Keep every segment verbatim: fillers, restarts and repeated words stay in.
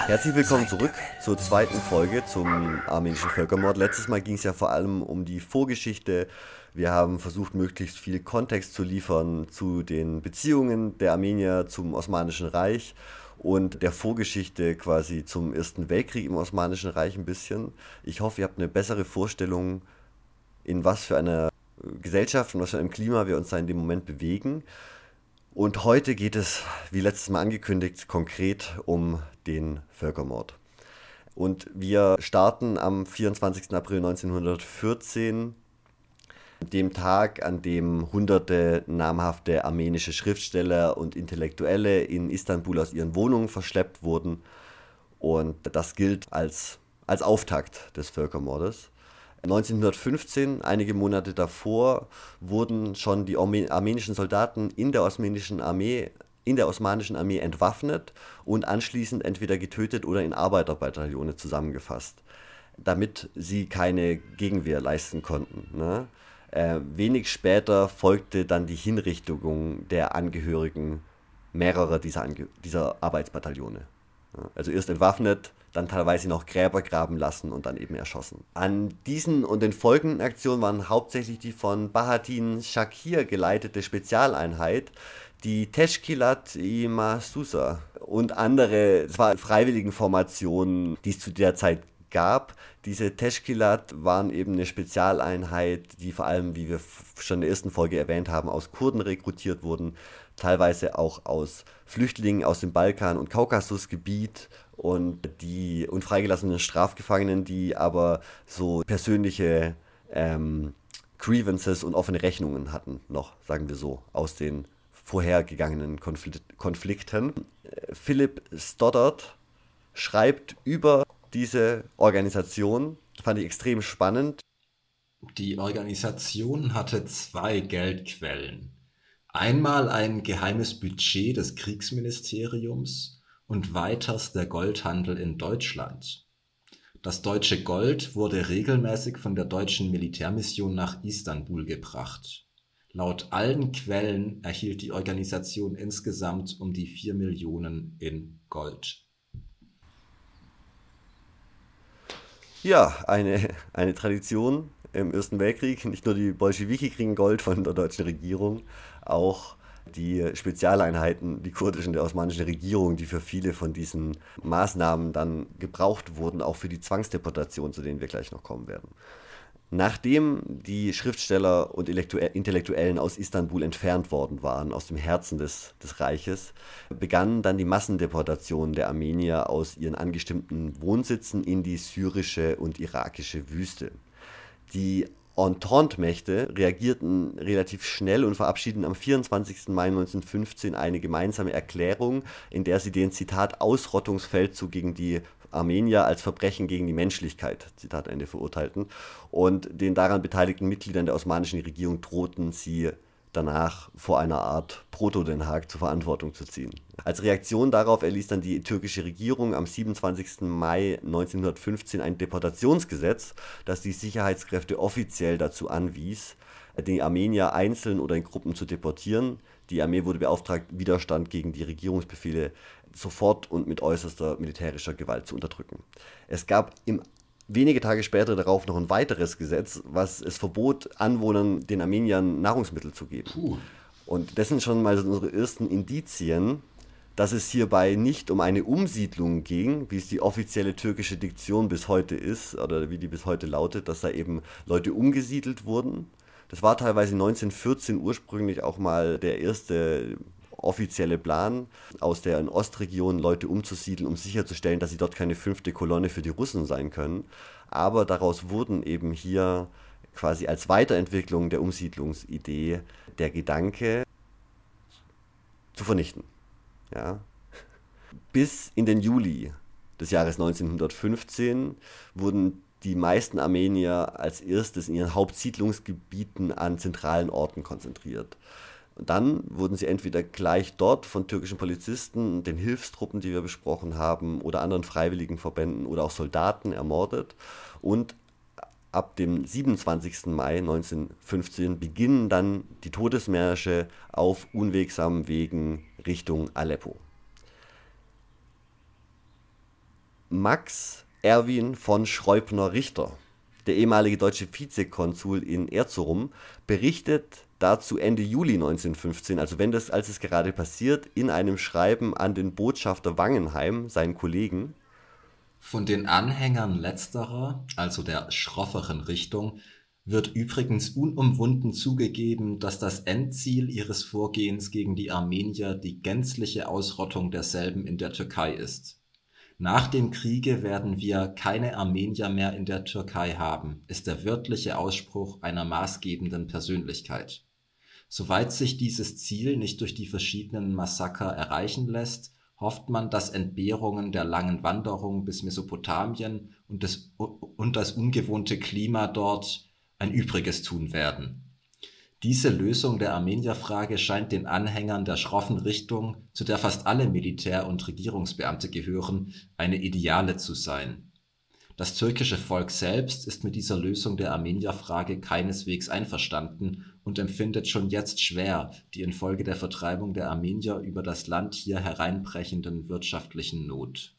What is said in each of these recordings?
Herzlich willkommen zurück zur zweiten Folge zum armenischen Völkermord. Letztes Mal ging es ja vor allem um die Vorgeschichte. Wir haben versucht, möglichst viel Kontext zu liefern zu den Beziehungen der Armenier zum Osmanischen Reich und der Vorgeschichte quasi zum Ersten Weltkrieg im Osmanischen Reich ein bisschen. Ich hoffe, ihr habt eine bessere Vorstellung, in was für einer Gesellschaft und was für einem Klima wir uns da in dem Moment bewegen. Und heute geht es, wie letztes Mal angekündigt, konkret um den Völkermord. Und wir starten am vierundzwanzigsten April neunzehnhundertvierzehn, dem Tag, an dem hunderte namhafte armenische Schriftsteller und Intellektuelle in Istanbul aus ihren Wohnungen verschleppt wurden. Und das gilt als, als Auftakt des Völkermordes. neunzehnhundertfünfzehn, einige Monate davor, wurden schon die armenischen Soldaten in der osmanischen Armee, in der osmanischen Armee entwaffnet und anschließend entweder getötet oder in Arbeiterbataillone zusammengefasst, damit sie keine Gegenwehr leisten konnten. Ne? Äh, wenig später folgte dann die Hinrichtung der Angehörigen mehrerer dieser, Ange- dieser Arbeitsbataillone. Ja? Also erst entwaffnet, dann teilweise noch Gräber graben lassen und dann eben erschossen. An diesen und den folgenden Aktionen waren hauptsächlich die von Bahattin Shakir geleitete Spezialeinheit, die Teşkilat-i Mahsusa und andere, zwar Freiwilligenformationen, die es zu der Zeit gab. Diese Teşkilat waren eben eine Spezialeinheit, die vor allem, wie wir schon in der ersten Folge erwähnt haben, aus Kurden rekrutiert wurden, teilweise auch aus Flüchtlingen aus dem Balkan- und Kaukasusgebiet und die und freigelassenen Strafgefangenen, die aber so persönliche ähm, Grievances und offene Rechnungen hatten, noch, sagen wir so, aus den vorhergegangenen Konfl- Konflikten. Philipp Stoddart schreibt über diese Organisation, fand ich extrem spannend. Die Organisation hatte zwei Geldquellen. Einmal ein geheimes Budget des Kriegsministeriums und weiters der Goldhandel in Deutschland. Das deutsche Gold wurde regelmäßig von der deutschen Militärmission nach Istanbul gebracht. Laut allen Quellen erhielt die Organisation insgesamt um die vier Millionen in Gold. Ja, eine, eine Tradition im Ersten Weltkrieg. Nicht nur die Bolschewiki kriegen Gold von der deutschen Regierung, auch die Spezialeinheiten, die kurdischen der osmanischen Regierung, die für viele von diesen Maßnahmen dann gebraucht wurden, auch für die Zwangsdeportation, zu denen wir gleich noch kommen werden. Nachdem die Schriftsteller und Intellektuellen aus Istanbul entfernt worden waren, aus dem Herzen des, des Reiches, begannen dann die Massendeportationen der Armenier aus ihren angestimmten Wohnsitzen in die syrische und irakische Wüste. Die Entente-Mächte reagierten relativ schnell und verabschiedeten am vierundzwanzigsten Mai neunzehnhundertfünfzehn eine gemeinsame Erklärung, in der sie den, Zitat, Ausrottungsfeldzug gegen die Armenier als Verbrechen gegen die Menschlichkeit, Zitat Ende, verurteilten. Und den daran beteiligten Mitgliedern der osmanischen Regierung drohten sie danach vor einer Art Proto-Den Haag zur Verantwortung zu ziehen. Als Reaktion darauf erließ dann die türkische Regierung am siebenundzwanzigsten Mai neunzehnhundertfünfzehn ein Deportationsgesetz, das die Sicherheitskräfte offiziell dazu anwies, die Armenier einzeln oder in Gruppen zu deportieren. Die Armee wurde beauftragt, Widerstand gegen die Regierungsbefehle sofort und mit äußerster militärischer Gewalt zu unterdrücken. Es gab im wenige Tage später darauf noch ein weiteres Gesetz, was es verbot, Anwohnern, den Armeniern, Nahrungsmittel zu geben. Puh. Und das sind schon mal so unsere ersten Indizien, dass es hierbei nicht um eine Umsiedlung ging, wie es die offizielle türkische Diktion bis heute ist, oder wie die bis heute lautet, dass da eben Leute umgesiedelt wurden. Das war teilweise neunzehnhundertvierzehn ursprünglich auch mal der erste offizielle Plan, aus der Ostregion Leute umzusiedeln, um sicherzustellen, dass sie dort keine fünfte Kolonne für die Russen sein können. Aber daraus wurden eben hier quasi als Weiterentwicklung der Umsiedlungsidee der Gedanke zu vernichten. Ja. Bis in den Juli des Jahres neunzehnhundertfünfzehn wurden die meisten Armenier als erstes in ihren Hauptsiedlungsgebieten an zentralen Orten konzentriert. Und dann wurden sie entweder gleich dort von türkischen Polizisten, den Hilfstruppen, die wir besprochen haben, oder anderen freiwilligen Verbänden oder auch Soldaten ermordet. Und ab dem siebenundzwanzigsten Mai neunzehnhundertfünfzehn beginnen dann die Todesmärsche auf unwegsamen Wegen Richtung Aleppo. Max Erwin von Schreubner-Richter, der ehemalige deutsche Vizekonsul in Erzurum, berichtet dazu Ende Juli neunzehnhundertfünfzehn, also wenn das, als es gerade passiert, in einem Schreiben an den Botschafter Wangenheim, seinen Kollegen: Von den Anhängern letzterer, also der schrofferen Richtung, wird übrigens unumwunden zugegeben, dass das Endziel ihres Vorgehens gegen die Armenier die gänzliche Ausrottung derselben in der Türkei ist. Nach dem Kriege werden wir keine Armenier mehr in der Türkei haben, ist der wörtliche Ausspruch einer maßgebenden Persönlichkeit. Soweit sich dieses Ziel nicht durch die verschiedenen Massaker erreichen lässt, hofft man, dass Entbehrungen der langen Wanderung bis Mesopotamien und das, und das ungewohnte Klima dort ein Übriges tun werden. Diese Lösung der Armenierfrage scheint den Anhängern der schroffen Richtung, zu der fast alle Militär- und Regierungsbeamte gehören, eine ideale zu sein. Das türkische Volk selbst ist mit dieser Lösung der Armenierfrage keineswegs einverstanden und empfindet schon jetzt schwer die infolge der Vertreibung der Armenier über das Land hier hereinbrechenden wirtschaftlichen Not.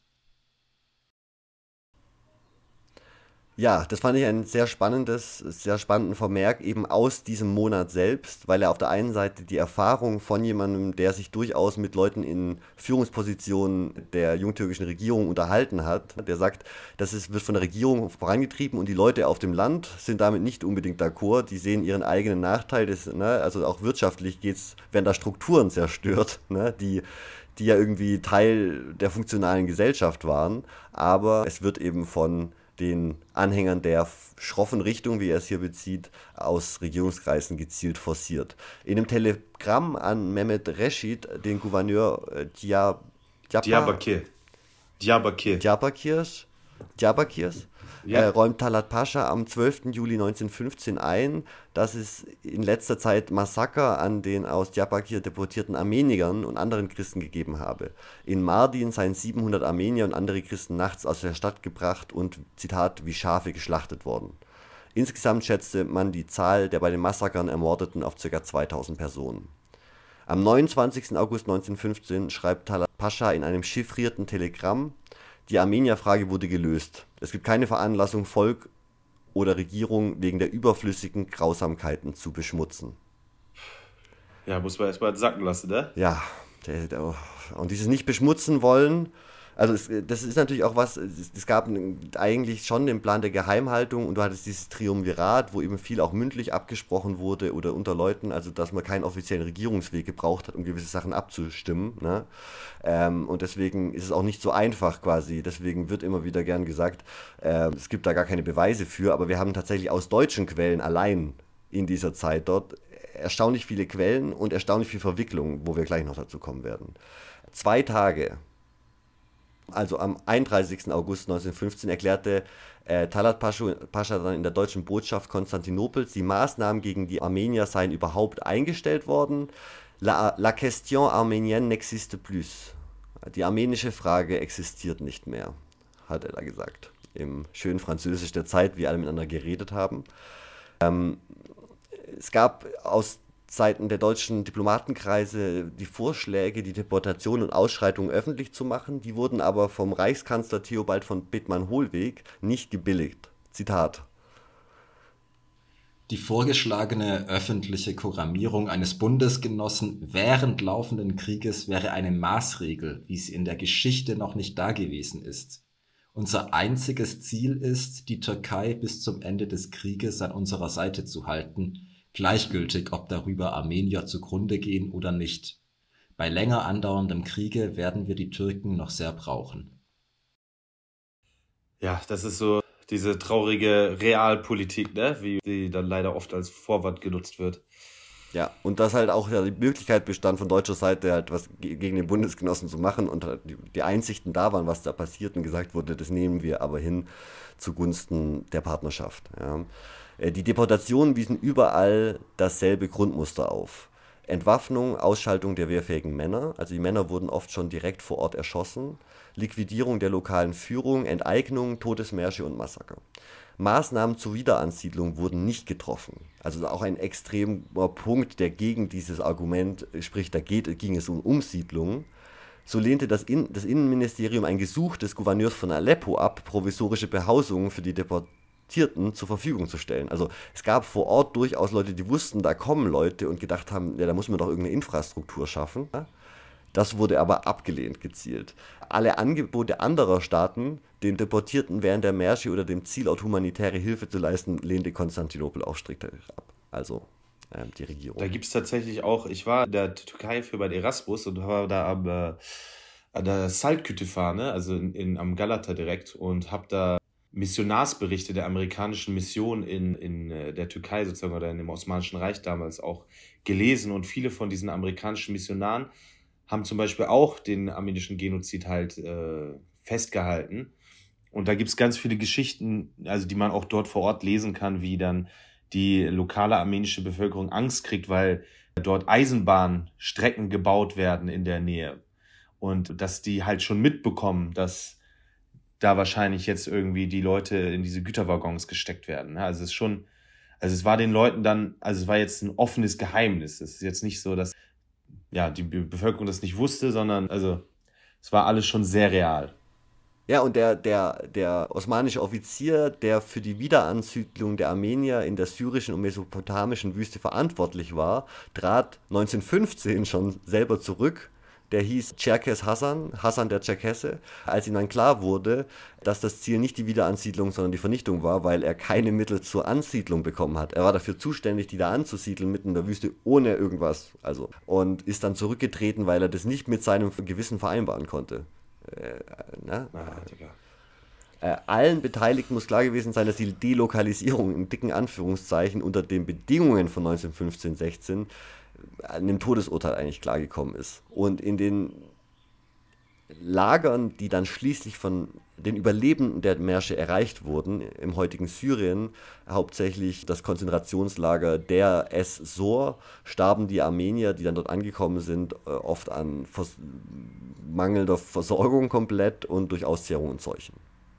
Ja, das fand ich ein sehr spannendes, sehr spannenden Vermerk eben aus diesem Monat selbst, weil er auf der einen Seite die Erfahrung von jemandem, der sich durchaus mit Leuten in Führungspositionen der jungtürkischen Regierung unterhalten hat, der sagt, das ist, wird von der Regierung vorangetrieben und die Leute auf dem Land sind damit nicht unbedingt d'accord, die sehen ihren eigenen Nachteil, das, ne, also auch wirtschaftlich geht's, werden da Strukturen zerstört, ne, die die ja irgendwie Teil der funktionalen Gesellschaft waren, aber es wird eben von den Anhängern der schroffen Richtung, wie er es hier bezieht, aus Regierungskreisen gezielt forciert. In einem Telegramm an Mehmet Reşit, den Gouverneur äh, Diyar, Diyarbakir. Diyarbakir. Diyarbakirs, Diyarbakirs Ja. äh, räumt Talat Pascha am zwölften Juli neunzehnhundertfünfzehn ein, dass es in letzter Zeit Massaker an den aus Diyarbakir deportierten Armeniern und anderen Christen gegeben habe. In Mardin seien siebenhundert Armenier und andere Christen nachts aus der Stadt gebracht und, Zitat, wie Schafe geschlachtet worden. Insgesamt schätzte man die Zahl der bei den Massakern Ermordeten auf ca. zweitausend Personen. Am neunundzwanzigsten August neunzehnhundertfünfzehn schreibt Talat Pascha in einem chiffrierten Telegramm: Die Armenierfrage wurde gelöst. Es gibt keine Veranlassung, Volk oder Regierung wegen der überflüssigen Grausamkeiten zu beschmutzen. Ja, muss man erstmal sacken lassen, ne? Ja, der, der, und dieses nicht beschmutzen wollen, also es, das ist natürlich auch was, es, es gab eigentlich schon den Plan der Geheimhaltung und du hattest dieses Triumvirat, wo eben viel auch mündlich abgesprochen wurde oder unter Leuten, also dass man keinen offiziellen Regierungsweg gebraucht hat, um gewisse Sachen abzustimmen, ne? Ähm, und deswegen ist es auch nicht so einfach quasi, deswegen wird immer wieder gern gesagt, äh, es gibt da gar keine Beweise für, aber wir haben tatsächlich aus deutschen Quellen allein in dieser Zeit dort erstaunlich viele Quellen und erstaunlich viel Verwicklung, wo wir gleich noch dazu kommen werden. Zwei Tage, also am einunddreißigsten August neunzehnhundertfünfzehn, erklärte äh, Talat Pascha, Pascha dann in der deutschen Botschaft Konstantinopels, die Maßnahmen gegen die Armenier seien überhaupt eingestellt worden. La, la question arménienne n'existe plus. Die armenische Frage existiert nicht mehr, hat er da gesagt. Im schönen Französisch der Zeit, wie alle miteinander geredet haben. Ähm, es gab aus Seiten der deutschen Diplomatenkreise die Vorschläge, die Deportation und Ausschreitungen öffentlich zu machen. Die wurden aber vom Reichskanzler Theobald von Bethmann-Hollweg nicht gebilligt. Zitat: Die vorgeschlagene öffentliche Koramierung eines Bundesgenossen während laufenden Krieges wäre eine Maßregel, wie sie in der Geschichte noch nicht dagewesen ist. Unser einziges Ziel ist, die Türkei bis zum Ende des Krieges an unserer Seite zu halten, gleichgültig, ob darüber Armenier zugrunde gehen oder nicht. Bei länger andauerndem Kriege werden wir die Türken noch sehr brauchen. Ja, das ist so diese traurige Realpolitik, ne? Wie die dann leider oft als Vorwand genutzt wird. Ja, und dass halt auch ja, die Möglichkeit bestand, von deutscher Seite halt was ge- gegen den Bundesgenossen zu machen und halt die, die Einsichten da waren, was da passiert und gesagt wurde, das nehmen wir aber hin zugunsten der Partnerschaft. Ja. Äh, Die Deportationen wiesen überall dasselbe Grundmuster auf. Entwaffnung, Ausschaltung der wehrfähigen Männer, also die Männer wurden oft schon direkt vor Ort erschossen, Liquidierung der lokalen Führung, Enteignung, Todesmärsche und Massaker. Maßnahmen zur Wiederansiedlung wurden nicht getroffen. Also auch ein extremer Punkt, der gegen dieses Argument spricht, da geht, ging es um Umsiedlung. So lehnte das, In- das Innenministerium ein Gesuch des Gouverneurs von Aleppo ab, provisorische Behausungen für die Deportierten zur Verfügung zu stellen. Also es gab vor Ort durchaus Leute, die wussten, da kommen Leute und gedacht haben, ja, da muss man doch irgendeine Infrastruktur schaffen. Das wurde aber abgelehnt gezielt. Alle Angebote anderer Staaten, den Deportierten während der Märsche oder dem Zielort humanitäre Hilfe zu leisten, lehnte Konstantinopel auch strikt ab. Also ähm, die Regierung. Da gibt es tatsächlich auch, ich war in der Türkei für bei Erasmus und war da am, äh, an der Saltkütefahne, also in, in, am Galata direkt, und habe da Missionarsberichte der amerikanischen Mission in, in äh, der Türkei sozusagen oder in dem Osmanischen Reich damals auch gelesen. Und viele von diesen amerikanischen Missionaren haben zum Beispiel auch den armenischen Genozid halt äh, festgehalten. Und da gibt es ganz viele Geschichten, also die man auch dort vor Ort lesen kann, wie dann die lokale armenische Bevölkerung Angst kriegt, weil dort Eisenbahnstrecken gebaut werden in der Nähe. Und dass die halt schon mitbekommen, dass da wahrscheinlich jetzt irgendwie die Leute in diese Güterwaggons gesteckt werden. Also es ist schon, also es war den Leuten dann, also es war jetzt ein offenes Geheimnis. Es ist jetzt nicht so, dass ja, die Bevölkerung das nicht wusste, sondern also es war alles schon sehr real. Ja, und der, der, der osmanische Offizier, der für die Wiederansiedlung der Armenier in der syrischen und mesopotamischen Wüste verantwortlich war, trat neunzehnhundertfünfzehn schon selber zurück. Der hieß Cherkes Hasan, Hasan der Tscherkesse, als ihm dann klar wurde, dass das Ziel nicht die Wiederansiedlung, sondern die Vernichtung war, weil er keine Mittel zur Ansiedlung bekommen hat. Er war dafür zuständig, die da anzusiedeln, mitten in der Wüste, ohne irgendwas. Also, und ist dann zurückgetreten, weil er das nicht mit seinem Gewissen vereinbaren konnte. Äh, na? Ah, Digga. Äh, allen Beteiligten muss klar gewesen sein, dass die Delokalisierung in dicken Anführungszeichen unter den Bedingungen von neunzehnhundertfünfzehn sechzehn an dem Todesurteil eigentlich klargekommen ist. Und in den Lagern, die dann schließlich von den Überlebenden der Märsche erreicht wurden, im heutigen Syrien, hauptsächlich das Konzentrationslager Der Es-Sor, starben die Armenier, die dann dort angekommen sind, oft an vers- mangelnder Versorgung komplett und durch Auszehrung und Seuchen.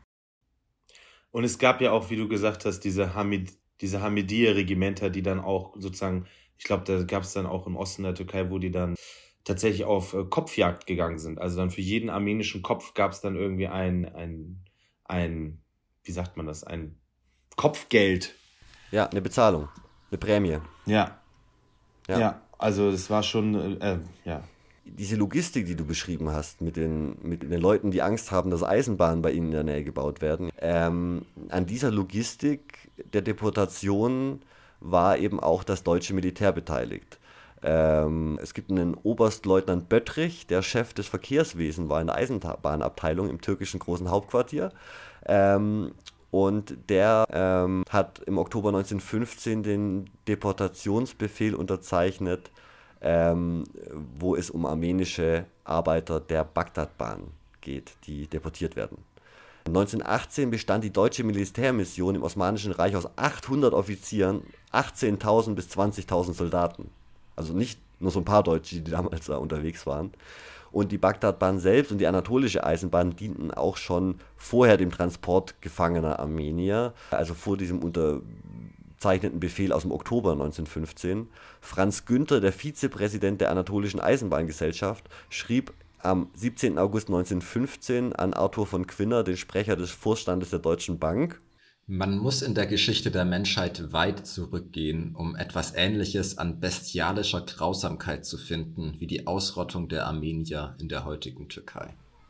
Und es gab ja auch, wie du gesagt hast, diese Hamid, diese Hamidiye-Regimenter, die dann auch sozusagen, ich glaube, da gab es dann auch im Osten der Türkei, wo die dann tatsächlich auf äh, Kopfjagd gegangen sind. Also dann für jeden armenischen Kopf gab es dann irgendwie ein, ein, ein, wie sagt man das, ein Kopfgeld. Ja, eine Bezahlung, eine Prämie. Ja. Ja. Ja, also das war schon, äh, ja. Diese Logistik, die du beschrieben hast, mit den, mit den Leuten, die Angst haben, dass Eisenbahnen bei ihnen in der Nähe gebaut werden, ähm, an dieser Logistik der Deportation war eben auch das deutsche Militär beteiligt. Ähm, es gibt einen Oberstleutnant Böttrich, der Chef des Verkehrswesens war in der Eisenbahnabteilung im türkischen großen Hauptquartier. Ähm, und der ähm, hat im Oktober neunzehnhundertfünfzehn den Deportationsbefehl unterzeichnet, ähm, wo es um armenische Arbeiter der Bagdadbahn geht, die deportiert werden. neunzehnhundertachtzehn bestand die deutsche Militärmission im Osmanischen Reich aus achthundert Offizieren, achtzehntausend bis zwanzigtausend Soldaten. Also nicht nur so ein paar Deutsche, die damals da unterwegs waren. Und die Bagdadbahn selbst und die anatolische Eisenbahn dienten auch schon vorher dem Transport gefangener Armenier, also vor diesem unterzeichneten Befehl aus dem Oktober neunzehnhundertfünfzehn. Franz Günther, der Vizepräsident der Anatolischen Eisenbahngesellschaft, schrieb am siebzehnten August neunzehnhundertfünfzehn an Arthur von Quinner, den Sprecher des Vorstandes der Deutschen Bank: Man muss in der Geschichte der Menschheit weit zurückgehen, um etwas Ähnliches an bestialischer Grausamkeit zu finden, wie die Ausrottung der Armenier in der heutigen Türkei.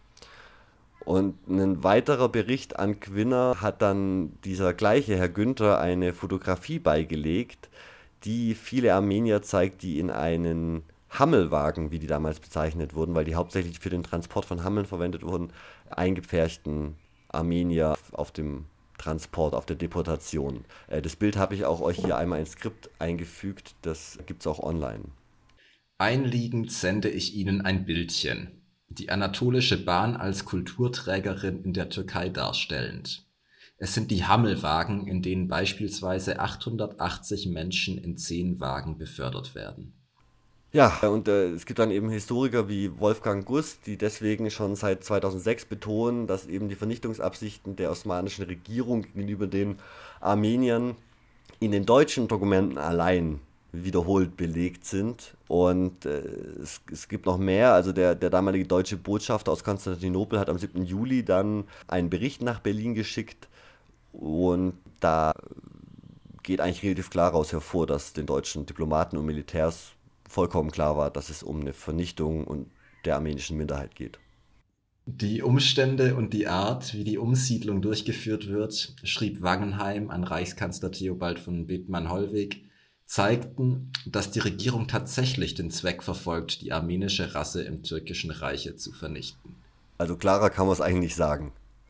Und ein weiterer Bericht an Quinner hat dann dieser gleiche Herr Günther eine Fotografie beigelegt, die viele Armenier zeigt, die in einen Hammelwagen, wie die damals bezeichnet wurden, weil die hauptsächlich für den Transport von Hammeln verwendet wurden, eingepferchten Armenier auf dem Transport, auf der Deportation. Äh, das Bild habe ich auch euch hier einmal ins Skript eingefügt, das gibt es auch online. Einliegend sende ich Ihnen ein Bildchen, die Anatolische Bahn als Kulturträgerin in der Türkei darstellend. Es sind die Hammelwagen, in denen beispielsweise achthundertachtzig Menschen in zehn Wagen befördert werden. Ja, und äh, es gibt dann eben Historiker wie Wolfgang Gust, die deswegen schon seit zweitausendsechs betonen, dass eben die Vernichtungsabsichten der osmanischen Regierung gegenüber den Armeniern in den deutschen Dokumenten allein wiederholt belegt sind. Und äh, es, es gibt noch mehr. Also der, der damalige deutsche Botschafter aus Konstantinopel hat am siebten Juli dann einen Bericht nach Berlin geschickt. Und da geht eigentlich relativ klar daraus hervor, dass den deutschen Diplomaten und Militärs vollkommen klar war, dass es um eine Vernichtung und der armenischen Minderheit geht. Die Umstände und die Art, wie die Umsiedlung durchgeführt wird, schrieb Wangenheim an Reichskanzler Theobald von Bethmann-Hollweg, zeigten, dass die Regierung tatsächlich den Zweck verfolgt, die armenische Rasse im türkischen Reiche zu vernichten. Also klarer kann man es eigentlich nicht sagen.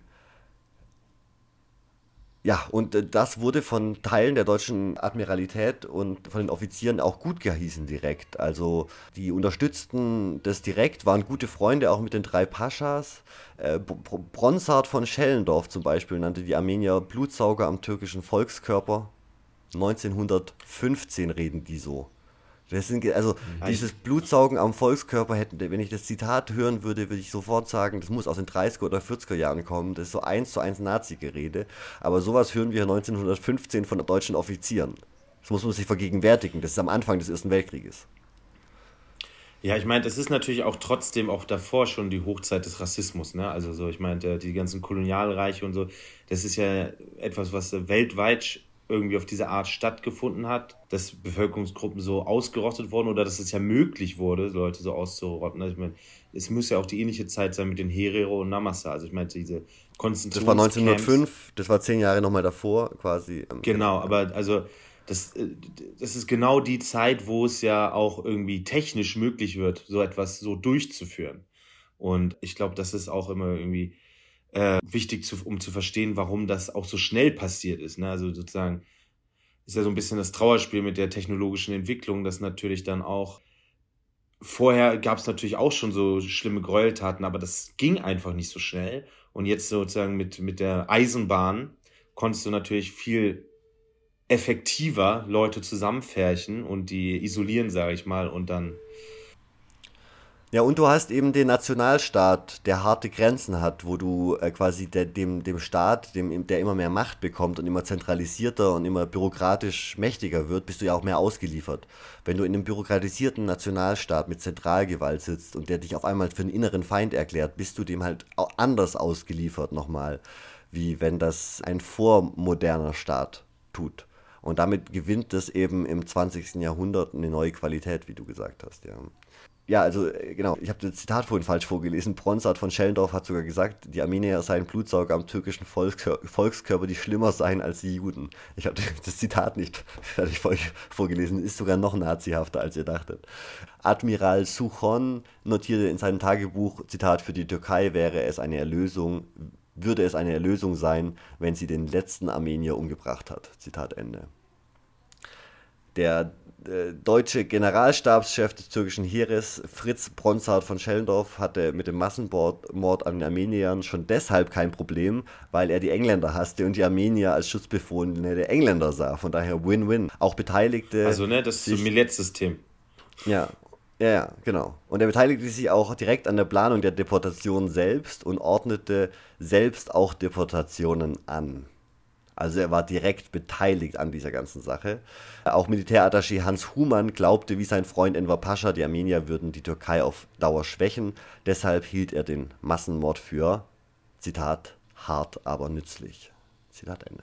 Ja, und äh, das wurde von Teilen der deutschen Admiralität und von den Offizieren auch gut geheißen direkt. Also die unterstützten das direkt, waren gute Freunde auch mit den drei Paschas. Äh, Br- Bronsart von Schellendorf zum Beispiel nannte die Armenier Blutsauger am türkischen Volkskörper. neunzehnhundertfünfzehn reden die so. Das sind, ge- also dieses Blutsaugen am Volkskörper, hätten, wenn ich das Zitat hören würde, würde ich sofort sagen, das muss aus den dreißiger oder vierziger Jahren kommen. Das ist so eins zu eins Nazi-Gerede. Aber sowas hören wir neunzehnhundertfünfzehn von deutschen Offizieren. Das muss man sich vergegenwärtigen. Das ist am Anfang des Ersten Weltkrieges. Ja, ich meine, es ist natürlich auch trotzdem auch davor schon die Hochzeit des Rassismus, ne? Also so, ich meine, der- die ganzen Kolonialreiche und so, das ist ja etwas, was äh, weltweit irgendwie auf diese Art stattgefunden hat, dass Bevölkerungsgruppen so ausgerottet wurden oder dass es ja möglich wurde, Leute so auszurotten. Also ich meine, es muss ja auch die ähnliche Zeit sein mit den Herero und Namasa. Also ich meine, diese Das war Konzentrationscamps. neunzehnhundertfünf, das war zehn Jahre nochmal davor quasi. Ähm, Genau, aber also das, äh, das ist genau die Zeit, wo es ja auch irgendwie technisch möglich wird, so etwas so durchzuführen. Und ich glaube, das ist auch immer irgendwie äh, wichtig, zu, um zu verstehen, warum das auch so schnell passiert ist. Ne? Also sozusagen ist ja so ein bisschen das Trauerspiel mit der technologischen Entwicklung, dass natürlich dann auch vorher gab es natürlich auch schon so schlimme Gräueltaten, aber das ging einfach nicht so schnell. Und jetzt sozusagen mit, mit der Eisenbahn konntest du natürlich viel effektiver Leute zusammenfärchen und die isolieren, sage ich mal, und dann, Ja, und du hast eben den Nationalstaat, der harte Grenzen hat, wo du äh, quasi der, dem, dem Staat, dem, der immer mehr Macht bekommt und immer zentralisierter und immer bürokratisch mächtiger wird, bist du ja auch mehr ausgeliefert. Wenn du in einem bürokratisierten Nationalstaat mit Zentralgewalt sitzt und der dich auf einmal für einen inneren Feind erklärt, bist du dem halt auch anders ausgeliefert nochmal, wie wenn das ein vormoderner Staat tut. Und damit gewinnt es eben im zwanzigsten Jahrhundert eine neue Qualität, wie du gesagt hast, ja. Ja, also äh, genau, ich habe das Zitat vorhin falsch vorgelesen. Bronsart von Schellendorf hat sogar gesagt, die Armenier seien Blutsauger am türkischen Volkskör Volkskörper, die schlimmer seien als die Juden. Ich habe das Zitat nicht fertig vor vorgelesen, ist sogar noch nazihafter, als ihr dachtet. Admiral Suchon notierte in seinem Tagebuch, Zitat, für die Türkei wäre es eine Erlösung, würde es eine Erlösung sein, wenn sie den letzten Armenier umgebracht hat. Zitat Ende. Der äh, deutsche Generalstabschef des türkischen Heeres, Fritz Bronsart von Schellendorf, hatte mit dem Massenmord Mord an den Armeniern schon deshalb kein Problem, weil er die Engländer hasste und die Armenier als Schutzbefohlene der Engländer sah. Von daher Win-Win. Auch Beteiligte also ne, das ist so sich, ein Millet-System. ja, ja, ja, genau. Und er beteiligte sich auch direkt an der Planung der Deportation selbst und ordnete selbst auch Deportationen an. Also er war direkt beteiligt an dieser ganzen Sache. Auch Militärattaché Hans Humann glaubte, wie sein Freund Enver Pascha, die Armenier würden die Türkei auf Dauer schwächen. Deshalb hielt er den Massenmord für, Zitat, hart, aber nützlich. Zitat Ende.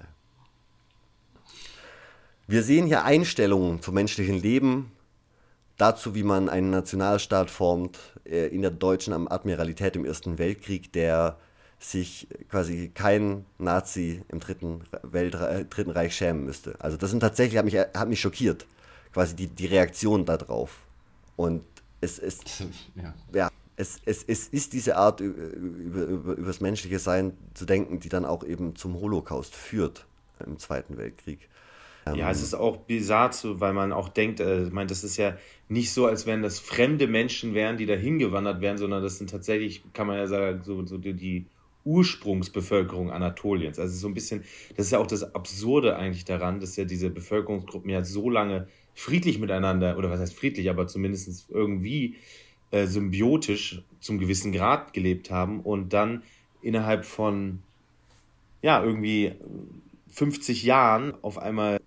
Wir sehen hier Einstellungen zum menschlichen Leben, dazu, wie man einen Nationalstaat formt, äh, in der deutschen Admiralität im Ersten Weltkrieg, der sich quasi kein Nazi im Dritten, Welt, äh, Dritten Reich schämen müsste. Also das sind tatsächlich, hat mich, hat mich schockiert, quasi die, die Reaktion darauf. Und es ist, Ja. ja, es, es, es ist diese Art, über, über, über, über das menschliche Sein zu denken, die dann auch eben zum Holocaust führt im Zweiten Weltkrieg. Ja, es ist auch bizarr, zu, weil man auch denkt, äh, ich meine, das ist ja nicht so, als wenn das fremde Menschen wären, die da hingewandert wären, sondern das sind tatsächlich, kann man ja sagen, so, so die, die Ursprungsbevölkerung Anatoliens. Also so ein bisschen, das ist ja auch das Absurde eigentlich daran, dass ja diese Bevölkerungsgruppen ja so lange friedlich miteinander, oder was heißt friedlich, aber zumindest irgendwie äh, symbiotisch zum gewissen Grad gelebt haben und dann innerhalb von, ja, irgendwie fünfzig Jahren auf einmal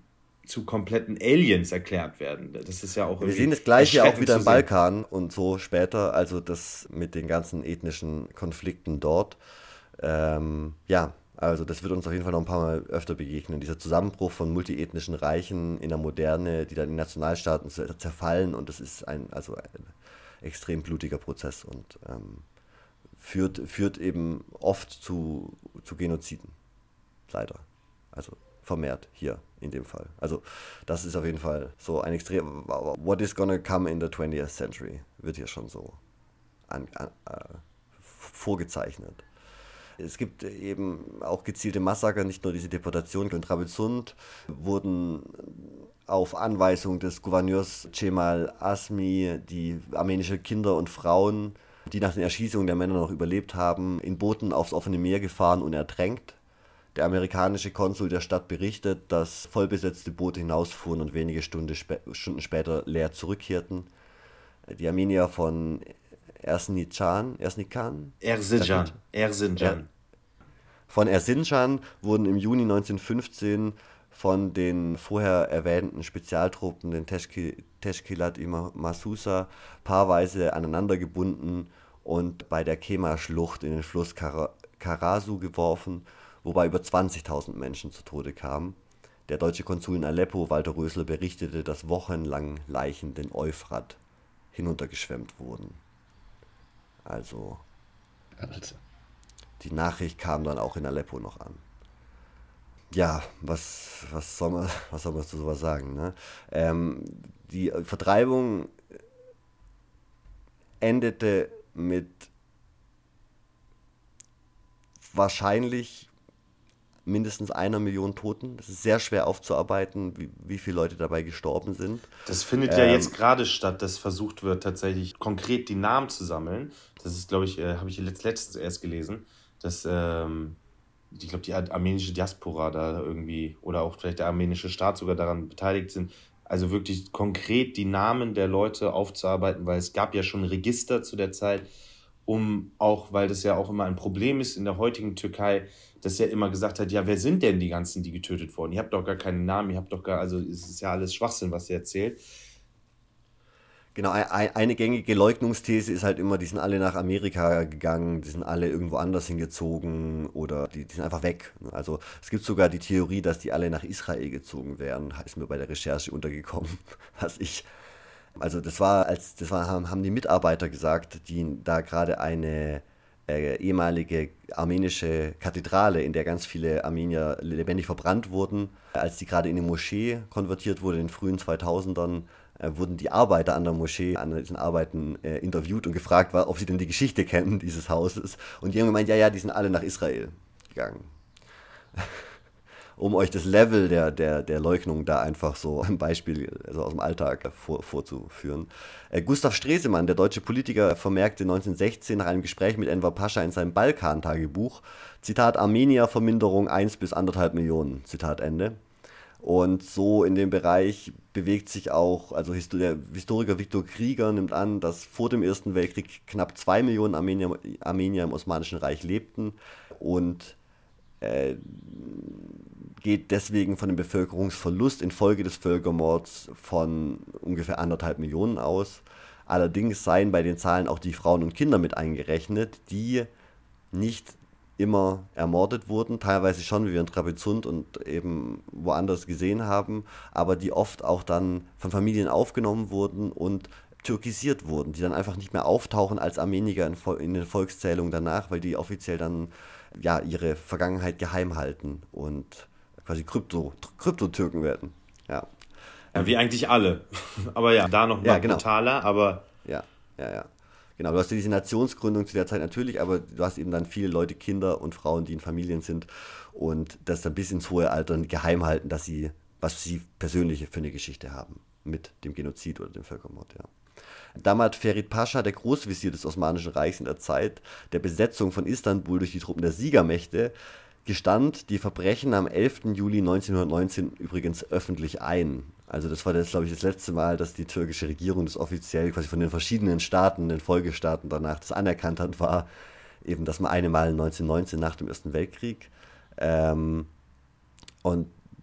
zu kompletten Aliens erklärt werden. Das ist ja auch Wir irgendwie sehen das Gleiche auch erschreckend wieder zu im sehen. Balkan und so später, also das mit den ganzen ethnischen Konflikten dort. Ähm, ja, also das wird uns auf jeden Fall noch ein paar Mal öfter begegnen. Dieser Zusammenbruch von multiethnischen Reichen in der Moderne, die dann in Nationalstaaten zer- zerfallen, und das ist ein, also ein extrem blutiger Prozess und ähm, führt, führt eben oft zu, zu Genoziden. Leider. Also vermehrt hier in dem Fall. Also das ist auf jeden Fall so ein extrem. What is gonna come in the twentieth century wird hier schon so an, an, äh, vorgezeichnet. Es gibt eben auch gezielte Massaker, nicht nur diese Deportation. In Trabzon wurden auf Anweisung des Gouverneurs Cemal Asmi die armenische Kinder und Frauen, die nach den Erschießungen der Männer noch überlebt haben, in Booten aufs offene Meer gefahren und ertränkt. Der amerikanische Konsul der Stadt berichtet, dass vollbesetzte Boote hinausfuhren und wenige Stunde spä- Stunden später leer zurückkehrten. Die Armenier von Erzincan, Erzincan? Erzincan. Erzincan. Von Erzincan wurden im Juni neunzehnhundertfünfzehn von den vorher erwähnten Spezialtruppen, den Teşki- Teşkilat-i Mahsusa, paarweise aneinandergebunden und bei der Kema-Schlucht in den Fluss Kara- Karasu geworfen, wobei über zwanzigtausend Menschen zu Tode kamen. Der deutsche Konsul in Aleppo, Walter Rösler, berichtete, dass wochenlang Leichen den Euphrat hinuntergeschwemmt wurden. Also, Also, die Nachricht kam dann auch in Aleppo noch an. Ja, was, was, soll, man, was soll man zu sowas sagen? Ne? Ähm, die Vertreibung endete mit wahrscheinlich mindestens einer Million Toten. Das ist sehr schwer aufzuarbeiten, wie, wie viele Leute dabei gestorben sind. Das findet ja jetzt gerade statt, dass versucht wird, tatsächlich konkret die Namen zu sammeln. Das ist, glaube ich, äh, habe ich letzt, letztens erst gelesen, dass, ähm, ich glaube, die armenische Diaspora da irgendwie oder auch vielleicht der armenische Staat sogar daran beteiligt sind, also wirklich konkret die Namen der Leute aufzuarbeiten, weil es gab ja schon Register zu der Zeit, um auch, weil das ja auch immer ein Problem ist in der heutigen Türkei, dass er immer gesagt hat, ja, wer sind denn die ganzen, die getötet wurden? Ihr habt doch gar keinen Namen, ihr habt doch gar, also es ist ja alles Schwachsinn, was ihr erzählt. Genau, ein- eine gängige Leugnungsthese ist halt immer, die sind alle nach Amerika gegangen, die sind alle irgendwo anders hingezogen oder die, die sind einfach weg. Also es gibt sogar die Theorie, dass die alle nach Israel gezogen wären, ist mir bei der Recherche untergekommen, was ich. Also das war, als das war, haben, haben die Mitarbeiter gesagt, die da gerade eine äh, ehemalige armenische Kathedrale, in der ganz viele Armenier lebendig verbrannt wurden, als die gerade in eine Moschee konvertiert wurde in den frühen zweitausendern, äh, wurden die Arbeiter an der Moschee an diesen Arbeiten äh, interviewt und gefragt, war, ob sie denn die Geschichte kennen dieses Hauses. Und die haben gemeint, ja, ja, die sind alle nach Israel gegangen. Um euch das Level der, der, der Leugnung da einfach so ein Beispiel also aus dem Alltag vor, vorzuführen. Äh, Gustav Stresemann, der deutsche Politiker, vermerkte neunzehnhundertsechzehn nach einem Gespräch mit Enver Pascha in seinem Balkan-Tagebuch, Zitat, Armenier-Verminderung eins bis anderthalb Millionen, Zitat Ende. Und so in dem Bereich bewegt sich auch, also der Historiker Viktor Krieger nimmt an, dass vor dem Ersten Weltkrieg knapp zwei Millionen Armenier, Armenier im Osmanischen Reich lebten und äh, geht deswegen von dem Bevölkerungsverlust infolge des Völkermords von ungefähr anderthalb Millionen aus. Allerdings seien bei den Zahlen auch die Frauen und Kinder mit eingerechnet, die nicht immer ermordet wurden, teilweise schon, wie wir in Trabzon und eben woanders gesehen haben, aber die oft auch dann von Familien aufgenommen wurden und türkisiert wurden, die dann einfach nicht mehr auftauchen als Armenier in, Vol- in den Volkszählungen danach, weil die offiziell dann ja ihre Vergangenheit geheim halten und quasi Krypto, Krypto-Türken werden. Ja. Ja, wie eigentlich alle. Aber ja, da noch mal Ja, genau. brutaler, aber Ja, ja, ja. Genau, du hast ja diese Nationsgründung zu der Zeit natürlich, aber du hast eben dann viele Leute, Kinder und Frauen, die in Familien sind und das dann bis ins hohe Alter geheim halten, dass sie, was sie persönlich für eine Geschichte haben mit dem Genozid oder dem Völkermord, ja. Damals Ferit Pascha, der Großvisier des Osmanischen Reichs in der Zeit der Besetzung von Istanbul durch die Truppen der Siegermächte, gestand die Verbrechen am elften Juli neunzehnhundertneunzehn übrigens öffentlich ein. Also das war das, glaube ich, das letzte Mal, dass die türkische Regierung das offiziell quasi von den verschiedenen Staaten, den Folgestaaten danach das anerkannt hat, war eben das mal eine Mal neunzehnhundertneunzehn nach dem Ersten Weltkrieg. Ähm, und